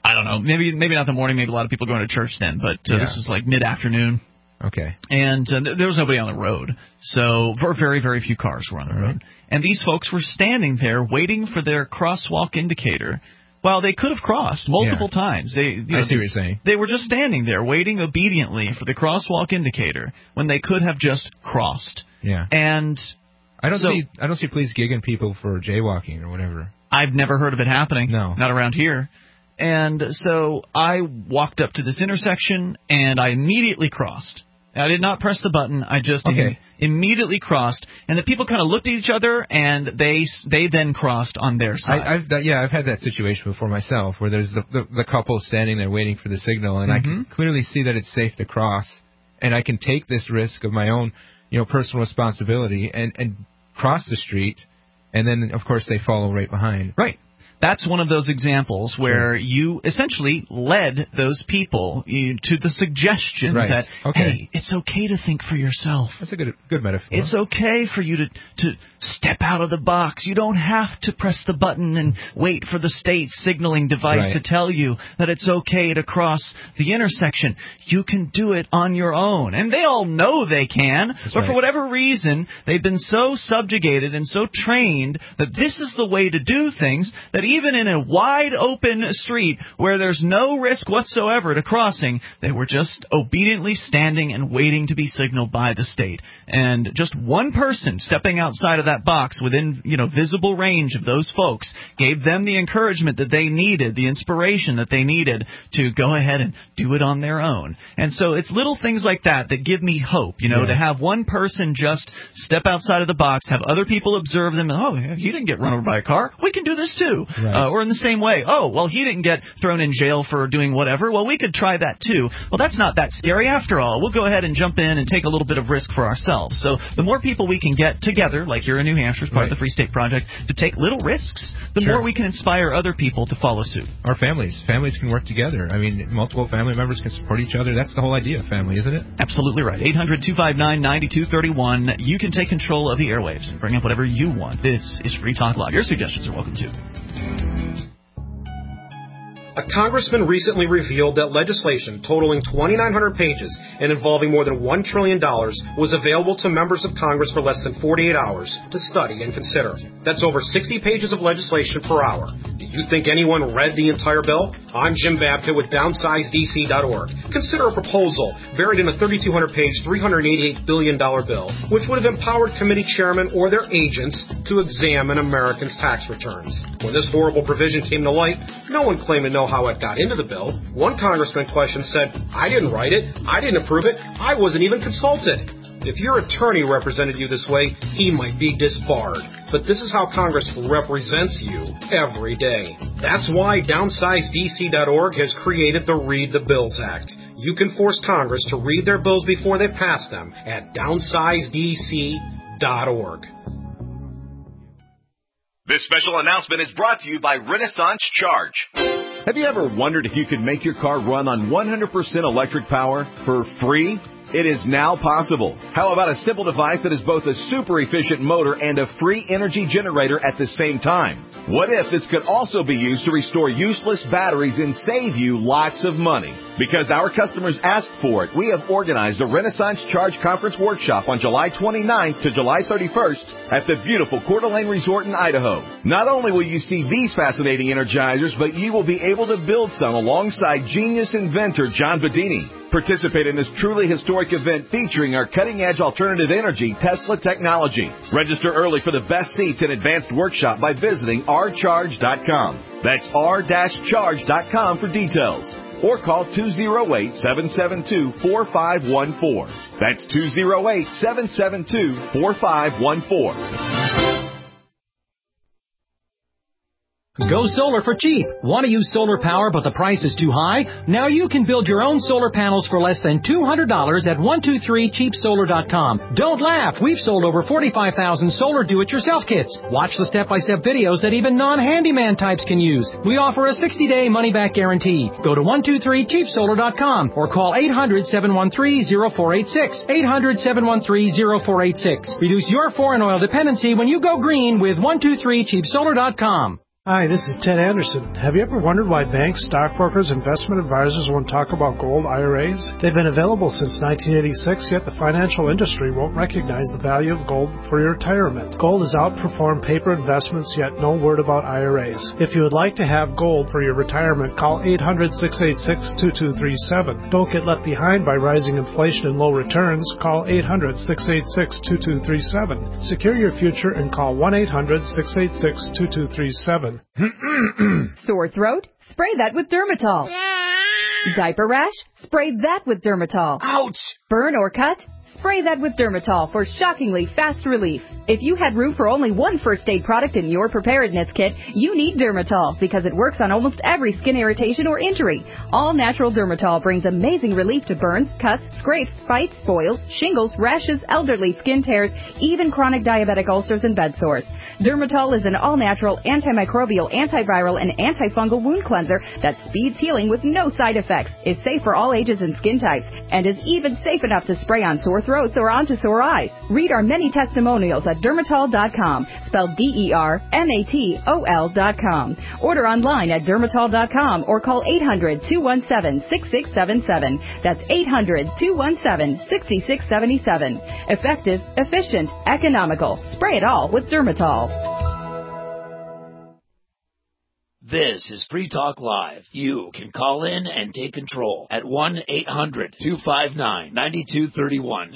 I don't know, maybe maybe not the morning, maybe a lot of people going to church then, but uh, Yeah. this was like mid-afternoon. Okay. And uh, there was nobody on the road, so very, very few cars were on the road. And these folks were standing there waiting for their crosswalk indicator. Well, they could have crossed multiple Yeah. times. They, you know, I see what you're saying. They were just standing there waiting obediently for the crosswalk indicator when they could have just crossed. Yeah. And I don't so, see I don't see police gigging people for jaywalking or whatever. I've never heard of it happening. No. Not around here. And so I walked up to this intersection, and I immediately crossed. I did not press the button. I just Okay. im- immediately crossed, and the people kind of looked at each other, and they they then crossed on their side. I, I've that, yeah, I've had that situation before myself, where there's the, the the couple standing there waiting for the signal, and I can clearly see that it's safe to cross, and I can take this risk of my own, you know, personal responsibility and and cross the street, and then of course they follow right behind. Right. That's one of those examples where you essentially led those people you, to the suggestion Right. that, Okay. hey, it's okay to think for yourself. That's a good good metaphor. It's okay for you to, to step out of the box. You don't have to press the button and wait for the state signaling device Right. to tell you that it's okay to cross the intersection. You can do it on your own. And they all know they can, That's but for right. whatever reason, they've been so subjugated and so trained that this is the way to do things that even in a wide open street where there's no risk whatsoever to crossing, they were just obediently standing and waiting to be signaled by the state. And just one person stepping outside of that box within, you know, visible range of those folks gave them the encouragement that they needed, the inspiration that they needed to go ahead and do it on their own. And so it's little things like that that give me hope, you know, Yeah. to have one person just step outside of the box, have other people observe them, and, oh, you didn't get run over by a car, we can do this too. Right. Uh, or in the same way, oh, well, he didn't get thrown in jail for doing whatever, well, we could try that too. Well, that's not that scary after all. We'll go ahead and jump in and take a little bit of risk for ourselves. So the more people we can get together, like here in New Hampshire as part Right. of the Free State Project, to take little risks, the Sure. more we can inspire other people to follow suit. Our families. Families can work together. I mean, multiple family members can support each other. That's the whole idea of family, isn't it? Absolutely right. eight hundred two five nine nine two three one. You can take control of the airwaves and bring up whatever you want. This is Free Talk Live. Your suggestions are welcome too. A congressman recently revealed that legislation totaling twenty-nine hundred pages and involving more than one trillion dollars was available to members of Congress for less than forty-eight hours to study and consider. That's over sixty pages of legislation per hour. Do you think anyone read the entire bill? I'm Jim Babka with downsize D C dot org. Consider a proposal buried in a thirty-two hundred page, three hundred eighty-eight billion dollars bill, which would have empowered committee chairmen or their agents to examine Americans' tax returns. When this horrible provision came to light, no one claimed to know how it got into the bill. One congressman questioned said, I didn't write it, I didn't approve it, I wasn't even consulted. If your attorney represented you this way, he might be disbarred. But this is how Congress represents you every day. That's why downsize D C dot org has created the Read the Bills Act. You can force Congress to read their bills before they pass them at downsize D C dot org. This special announcement is brought to you by Renaissance Charge. Have you ever wondered if you could make your car run on one hundred percent electric power for free? It is now possible. How about a simple device that is both a super efficient motor and a free energy generator at the same time? What if this could also be used to restore useless batteries and save you lots of money? Because our customers asked for it, we have organized a Renaissance Charge Conference Workshop on July twenty-ninth to July thirty-first at the beautiful Coeur d'Alene Resort in Idaho. Not only will you see these fascinating energizers, but you will be able to build some alongside genius inventor John Bedini. Participate in this truly historic event featuring our cutting-edge alternative energy Tesla technology. Register early for the best seats and advanced workshop by visiting r charge dot com. That's r charge dot com for details. Or call two oh eight, seven seven two, four five one four. That's two oh eight, seven seven two, four five one four. Go solar for cheap. Want to use solar power but the price is too high? Now you can build your own solar panels for less than two hundred dollars at one two three cheap solar dot com. Don't laugh. We've sold over forty-five thousand solar do-it-yourself kits. Watch the step-by-step videos that even non-handyman types can use. We offer a sixty-day money-back guarantee. Go to one two three cheap solar dot com or call eight hundred, seven one three, oh four eight six. eight hundred, seven one three, oh four eight six. Reduce your foreign oil dependency when you go green with one two three cheap solar dot com. Hi, this is Ted Anderson. Have you ever wondered why banks, stockbrokers, investment advisors won't talk about gold I R As? They've been available since nineteen eighty-six, yet the financial industry won't recognize the value of gold for your retirement. Gold has outperformed paper investments, yet no word about I R As. If you would like to have gold for your retirement, call eight hundred, six eight six, two two three seven. Don't get left behind by rising inflation and low returns. Call eight hundred, six eight six, two two three seven. Secure your future and call one eight hundred, six eight six, two two three seven. Sore throat? Spray that with Dermatol. Diaper rash? Spray that with Dermatol. Ouch! Burn or cut? Spray that with Dermatol for shockingly fast relief. If you had room for only one first aid product in your preparedness kit, you need Dermatol because it works on almost every skin irritation or injury. All natural Dermatol brings amazing relief to burns, cuts, scrapes, bites, boils, shingles, rashes, elderly skin tears, even chronic diabetic ulcers and bed sores. Dermatol is an all-natural, antimicrobial, antiviral, and antifungal wound cleanser that speeds healing with no side effects, is safe for all ages and skin types, and is even safe enough to spray on sore throats or onto sore eyes. Read our many testimonials at dermatol dot com, spelled D E R M A T O L dot com. Order online at dermatol dot com or call eight hundred, two one seven, six six seven seven. That's eight hundred, two one seven, six six seven seven. Effective, efficient, economical. Spray it all with Dermatol. This is Free Talk Live. You can call in and take control at one eight hundred, two five nine, nine two three one.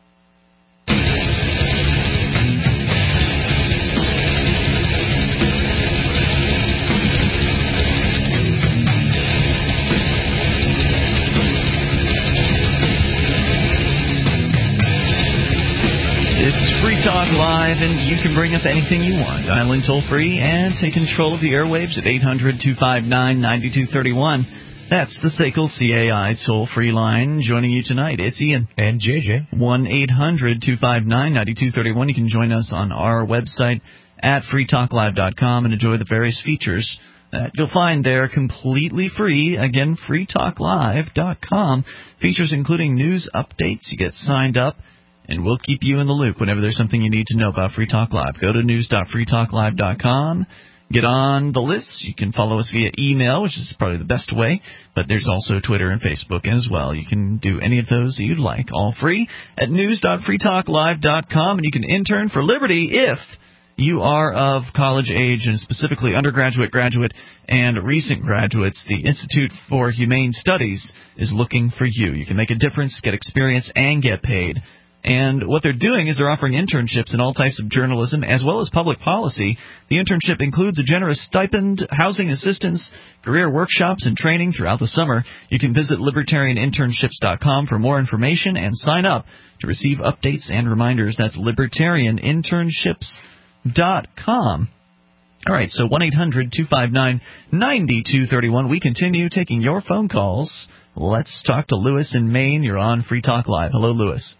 This is Free Talk Live, and you can bring up anything you want. Dial in toll-free and take control of the airwaves at eight hundred, two five nine, nine two three one. That's the S A C L C A I toll-free line. Joining you tonight, it's Ian. And J J. one eight hundred, two five nine, nine two three one. You can join us on our website at free talk live dot com and enjoy the various features that you'll find there completely free. Again, free talk live dot com. Features including news updates. You get signed up, and we'll keep you in the loop whenever there's something you need to know about Free Talk Live. Go to news dot free talk live dot com. Get on the list. You can follow us via email, which is probably the best way, but there's also Twitter and Facebook as well. You can do any of those that you'd like, all free, at news dot free talk live dot com, and you can intern for Liberty if you are of college age, and specifically undergraduate, graduate, and recent graduates. The Institute for Humane Studies is looking for you. You can make a difference, get experience, and get paid. And what they're doing is they're offering internships in all types of journalism as well as public policy. The internship includes a generous stipend, housing assistance, career workshops, and training throughout the summer. You can visit libertarian internships dot com for more information and sign up to receive updates and reminders. That's libertarian internships dot com. All right, so one eight hundred, two five nine, nine two three one. We continue taking your phone calls. Let's talk to Lewis in Maine. You're on Free Talk Live. Hello, Lewis.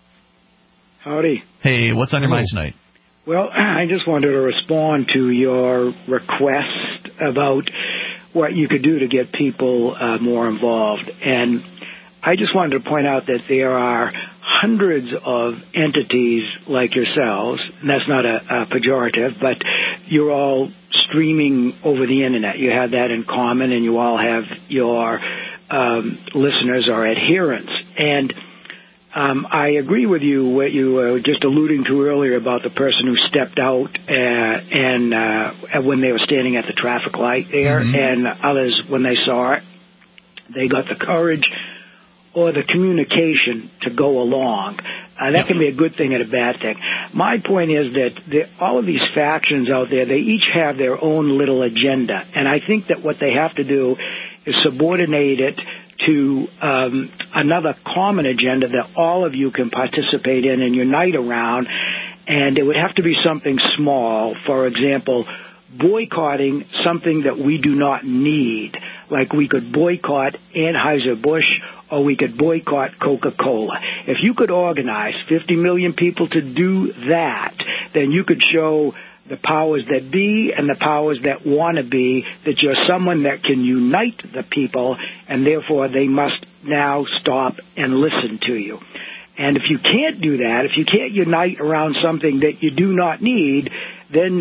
Howdy. Hey, what's on your mind tonight? Well, I just wanted to respond to your request about what you could do to get people uh, more involved. And I just wanted to point out that there are hundreds of entities like yourselves, and that's not a, a pejorative, but you're all streaming over the Internet. You have that in common, and you all have your um, listeners or adherents. And Um, I agree with you what you were just alluding to earlier about the person who stepped out uh, and uh, when they were standing at the traffic light there, mm-hmm. and others, when they saw it, they got the courage or the communication to go along. Uh, that can be a good thing and a bad thing. My point is that the, all of these factions out there, they each have their own little agenda, and I think that what they have to do is subordinate it to um, another common agenda that all of you can participate in and unite around, and it would have to be something small. For example, boycotting something that we do not need, like we could boycott Anheuser-Busch or we could boycott Coca-Cola. If you could organize fifty million people to do that, then you could show the powers that be and the powers that want to be that you're someone that can unite the people, and therefore they must now stop and listen to you. And if you can't do that, if you can't unite around something that you do not need, then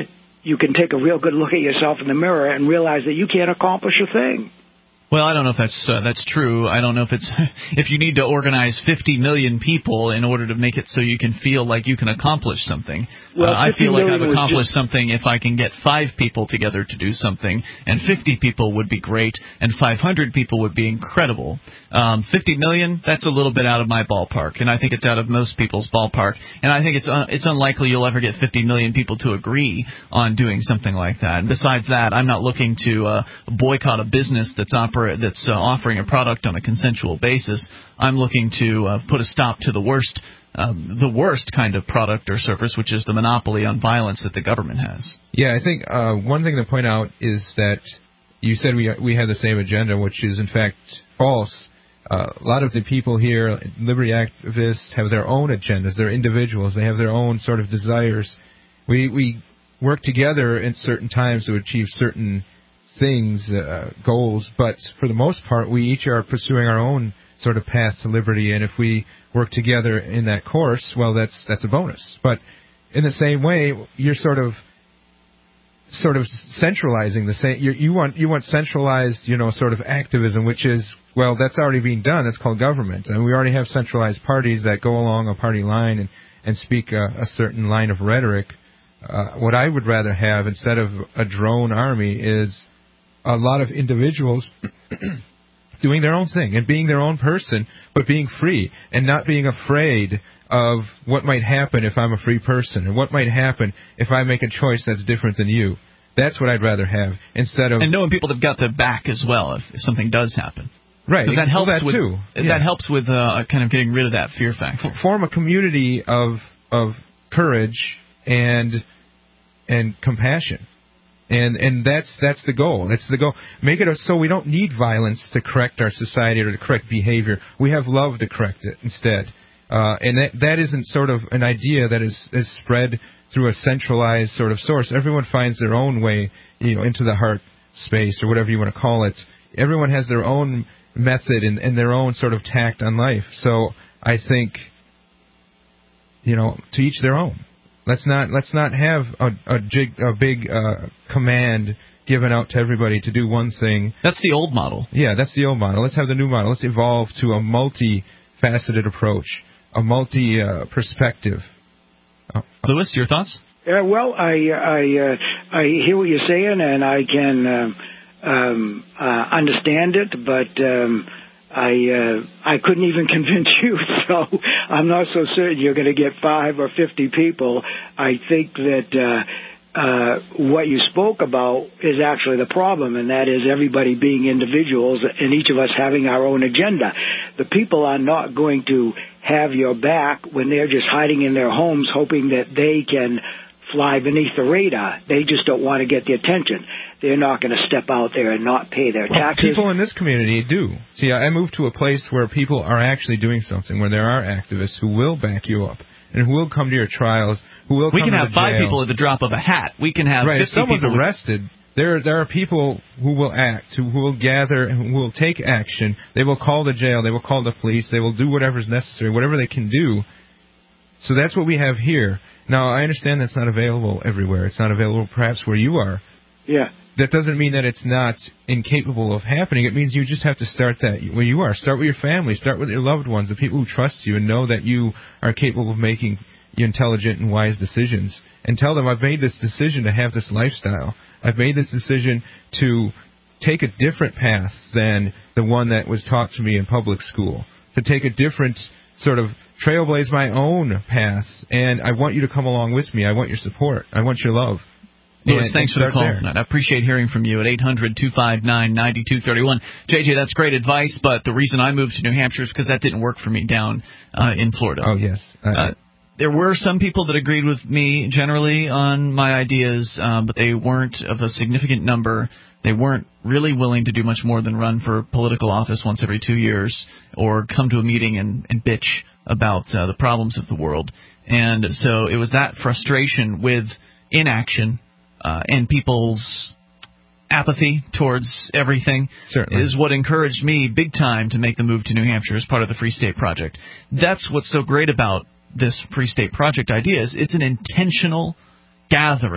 you can take a real good look at yourself in the mirror and realize that you can't accomplish a thing. Well, I don't know if that's uh, that's true. I don't know if it's if you need to organize fifty million people in order to make it so you can feel like you can accomplish something. Well, uh, I feel like I've accomplished just... something if I can get five people together to do something, and fifty people would be great, and five hundred people would be incredible. Um, fifty million, that's a little bit out of my ballpark, and I think it's out of most people's ballpark. And I think it's uh, it's unlikely you'll ever get fifty million people to agree on doing something like that. And besides that, I'm not looking to uh, boycott a business that's operating that's uh, offering a product on a consensual basis. I'm looking to uh, put a stop to the worst um, the worst kind of product or service, which is the monopoly on violence that the government has. Yeah, I think uh, one thing to point out is that you said we we have the same agenda, which is in fact false. Uh, a lot of the people here, liberty activists, have their own agendas. They're individuals. They have their own sort of desires. We we work together at certain times to achieve certain things, uh, goals, but for the most part, we each are pursuing our own sort of path to liberty, and if we work together in that course, well, that's that's a bonus. But in the same way, you're sort of sort of centralizing the same. You, you want you want centralized, you know, sort of activism, which is, well, that's already being done. That's called government, and we already have centralized parties that go along a party line and and speak a, a certain line of rhetoric. Uh, what I would rather have instead of a drone army is a lot of individuals doing their own thing and being their own person, but being free and not being afraid of what might happen if I'm a free person and what might happen if I make a choice that's different than you. That's what I'd rather have instead of... And knowing people have got their back as well if, if something does happen. Right. Because that helps well, that with, too. That Yeah. helps with uh, kind of getting rid of that fear factor. Form a community of of courage and and compassion. And and that's that's the goal. That's the goal. Make it so we don't need violence to correct our society or to correct behavior. We have love to correct it instead. Uh, and that that isn't sort of an idea that is, is spread through a centralized sort of source. Everyone finds their own way, you know, into the heart space or whatever you want to call it. Everyone has their own method and, and their own sort of tact on life. So I think, you know, to each their own. Let's not let's not have a a, jig, a big uh, command given out to everybody to do one thing. That's the old model. Yeah, that's the old model. Let's have the new model. Let's evolve to a multi-faceted approach, a multi-perspective. Uh, Lewis, your thoughts? Yeah, well, I I uh, I hear what you're saying, and I can uh, um, uh, understand it, but. Um, I uh, I couldn't even convince you, so I'm not so certain you're going to get five or fifty people. I think that uh, uh, what you spoke about is actually the problem, and that is everybody being individuals and each of us having our own agenda. The people are not going to have your back when they're just hiding in their homes hoping that they can fly beneath the radar. They just don't want to get the attention. They're not going to step out there and not pay their well, taxes. People in this community do. See, I moved to a place where people are actually doing something, where there are activists who will back you up and who will come to your trials, who will we come can to have five jail. people at the drop of a hat. We can have right. fifty If someone's people arrested, there there are people who will act, who will gather, and who will take action. They will call the jail. They will call the police. They will do whatever's necessary, whatever they can do. So that's what we have here. Now, I understand that's not available everywhere. It's not available perhaps where you are. Yeah. That doesn't mean that it's not incapable of happening. It means you just have to start that where you are. Start with your family. Start with your loved ones, the people who trust you and know that you are capable of making intelligent and wise decisions. And tell them, I've made this decision to have this lifestyle. I've made this decision to take a different path than the one that was taught to me in public school. To take a different sort of trailblaze my own path. And I want you to come along with me. I want your support. I want your love. Lewis, thanks for the call tonight. I appreciate hearing from you at eight hundred two five nine nine two three one. J J, that's great advice, but the reason I moved to New Hampshire is because that didn't work for me down uh, in Florida. Oh, yes. Uh, uh, there were some people that agreed with me generally on my ideas, um, but they weren't of a significant number. They weren't really willing to do much more than run for political office once every two years or come to a meeting and, and bitch about uh, the problems of the world. And so it was that frustration with inaction Uh, and people's apathy towards everything Certainly. is what encouraged me big time to make the move to New Hampshire as part of the Free State Project. That's what's so great about this Free State Project idea is it's an intentional gathering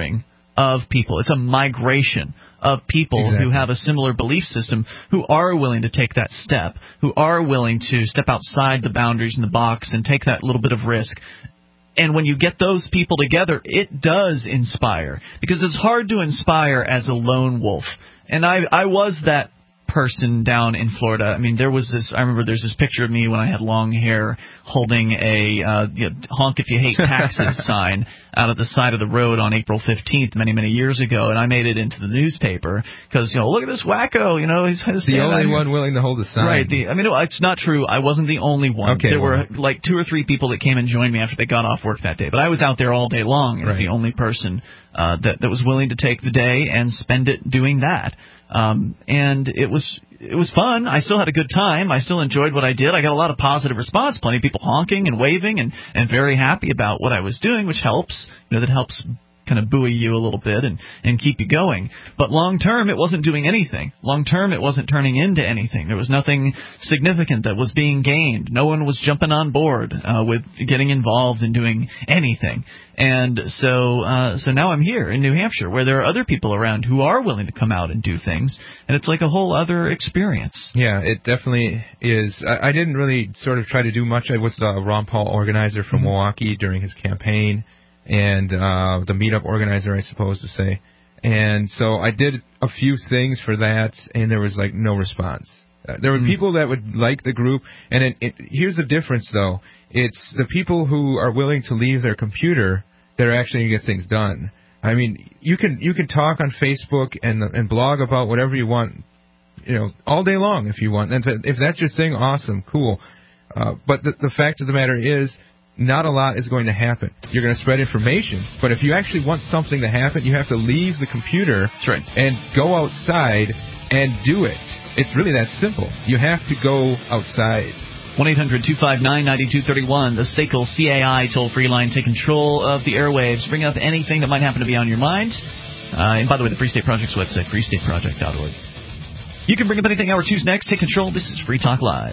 of people. It's a migration of people exactly. who have a similar belief system, who are willing to take that step, who are willing to step outside the boundaries in the box and take that little bit of risk. And when you get those people together, it does inspire, because it's hard to inspire as a lone wolf. And I, I was that person down in Florida. I mean, there was this, I remember there's this picture of me when I had long hair holding a uh, you know, honk if you hate taxes sign out at the side of the road on April fifteenth many, many years ago, and I made it into the newspaper because, you know, look at this wacko, you know, he's, he's the only one willing to hold a sign. Right. The, I mean, no, it's not true. I wasn't the only one. Okay, there well. were like two or three people that came and joined me after they got off work that day, but I was out there all day long as right. the only person uh, that, that was willing to take the day and spend it doing that. Um, and it was it was fun. I still had a good time. I still enjoyed what I did. I got a lot of positive response, plenty of people honking and waving and, and very happy about what I was doing, which helps. You know, that helps kind of buoy you a little bit and, and keep you going. But long term, it wasn't doing anything. Long term, it wasn't turning into anything. There was nothing significant that was being gained. No one was jumping on board uh, with getting involved in doing anything. And so uh, so now I'm here in New Hampshire, where there are other people around who are willing to come out and do things, and it's like a whole other experience. Yeah, it definitely is. I, I didn't really sort of try to do much. I was the Ron Paul organizer from mm-hmm. Milwaukee during his campaign, and uh, the meetup organizer, I suppose to say. And so I did a few things for that, and there was, like, no response. Uh, there were mm-hmm. people that would like the group, and it, it, here's the difference, though. It's the people who are willing to leave their computer that are actually going to get things done. I mean, you can you can talk on Facebook and and blog about whatever you want, you know, all day long if you want. And if that's your thing, awesome, cool. Uh, but the, the fact of the matter is, not a lot is going to happen. You're going to spread information, but if you actually want something to happen, you have to leave the computer right. and go outside and do it. It's really that simple. You have to go outside. one eight hundred two five nine nine two three one, the S A C L C A I toll-free line. Take control of the airwaves. Bring up anything that might happen to be on your mind. Uh, and by the way, the Free State Project's website, free state project dot org. You can bring up anything. Hour two's next. Take control. This is Free Talk Live.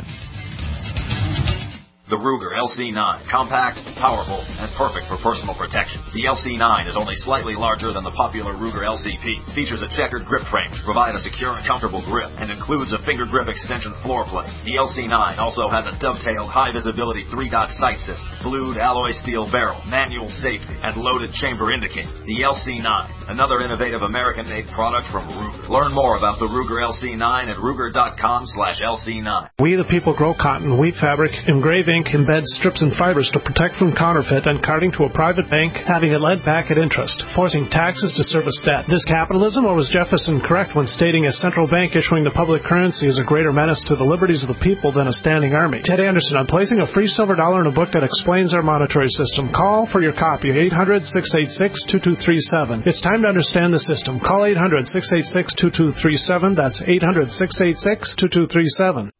The Ruger L C nine, compact, powerful, and perfect for personal protection. The L C nine is only slightly larger than the popular Ruger L C P, features a checkered grip frame to provide a secure and comfortable grip, and includes a finger grip extension floor plate. The L C nine also has a dovetailed high-visibility three-dot sight system, blued alloy steel barrel, manual safety, and loaded chamber indicator. The L C nine, another innovative American-made product from Ruger. Learn more about the Ruger L C nine at ruger.com slash LC9. We the people grow cotton, wheat fabric, engraving, embed strips and fibers to protect from counterfeit and carting to a private bank, having it led back at interest, forcing taxes to service debt. This capitalism, or was Jefferson correct when stating a central bank issuing the public currency is a greater menace to the liberties of the people than a standing army? Ted Anderson, I'm placing a free silver dollar in a book that explains our monetary system. Call for your copy, eight hundred six eight six two two three seven. It's time to understand the system. Call eight hundred six eight six two two three seven. That's eight hundred six eight six two two three seven.